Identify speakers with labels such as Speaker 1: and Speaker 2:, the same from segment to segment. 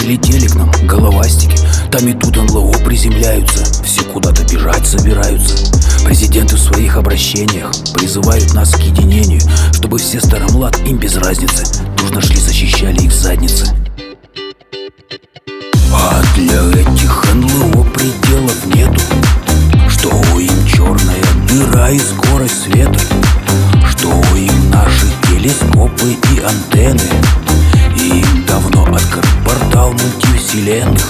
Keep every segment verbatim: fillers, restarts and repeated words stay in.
Speaker 1: Прилетели к нам головастики, там и тут эн эл о приземляются. Все куда-то бежать собираются. Президенты в своих обращениях призывают нас к единению, чтобы все старомлад, им без разницы, нужно шли защищали их задницы. А для этих эн эл о пределов нету, что им черная дыра и скорость света, что им наши телескопы и антенны. Им давно открыт портал мультивселенных.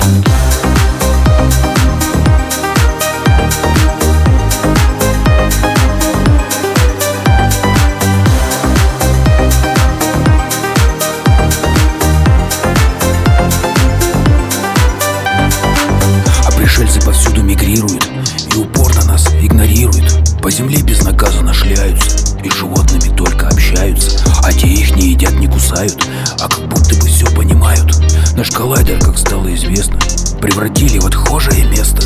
Speaker 1: А пришельцы повсюду мигрируют и упорно нас игнорируют. По земле безнаказанно шляются и с животными только общаются. А те их не едят, не кусают, а как будто бы все понимают. Наш коллайдер, как стало известно, превратили в отхожее место.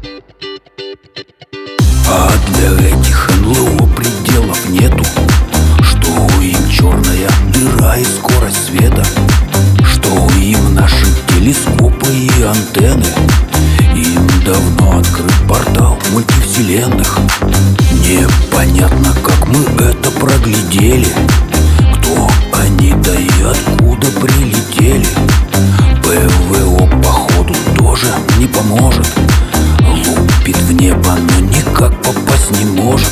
Speaker 1: А для этих эн эл о пределов нету, что им черная дыра и скорость света, что им наши телескопы и антенны. Им давно открыт портал мультивселенных. Непонятно, как мы это проглядели, кто они, да и откуда прилетели. пэ вэ о походу тоже не поможет. Лупит в небо, но никак попасть не может.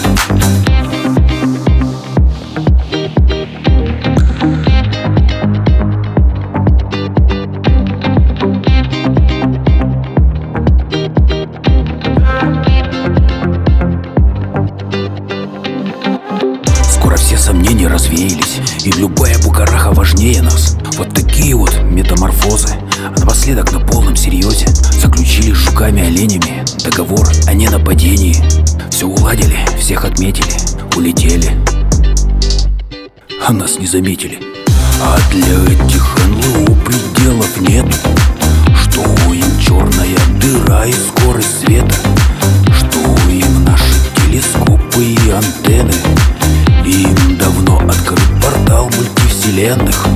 Speaker 1: Все сомнения развеялись, и любая букараха важнее нас. Вот такие вот метаморфозы. А напоследок на полном серьезе заключили с жуками-оленями договор о ненападении. Все уладили, всех отметили, улетели, а нас не заметили. А для этих эн эл о пределов нету, что им черная дыра и скорость света, что им наши телескопы и антенны. Им давно открыт портал мультивселенных.